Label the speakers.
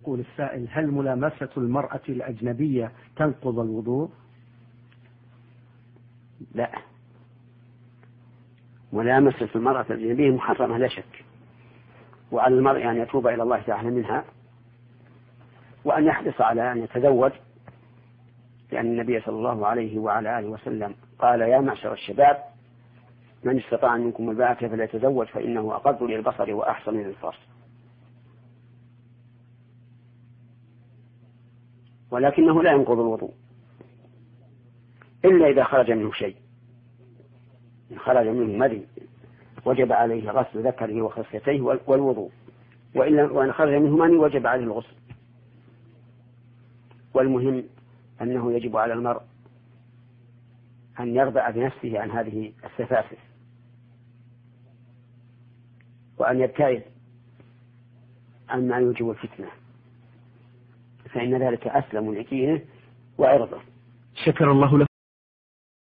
Speaker 1: يقول السائل: هل ملامسة المرأة الأجنبية تنقض الوضوء؟
Speaker 2: لا، ملامسة المرأة الأجنبية محرمة لا شك، وعلى المرء أن يتوب إلى الله تعالى منها وأن يحرص على أن يتزوج، لأن النبي صلى الله عليه وعلى آله وسلم قال: يا معشر الشباب من استطاع منكم الباءة فليتزوج فإنه أقرب للبصر وأحسن للفرج. ولكنه لا ينقض الوضوء إلا إذا خرج منه شيء، إن خرج منه مذي وجب عليه غسل ذكره وخصيتيه والوضوء، وإن خرج منه مني وجب عليه الغسل. والمهم أنه يجب على المرء أن يرضع بنفسه عن هذه السفاسف وأن يبتعد عما يوجب الفتنة، فإن ذلك أسلم لدينه وعرضه.
Speaker 1: شكر الله لكم.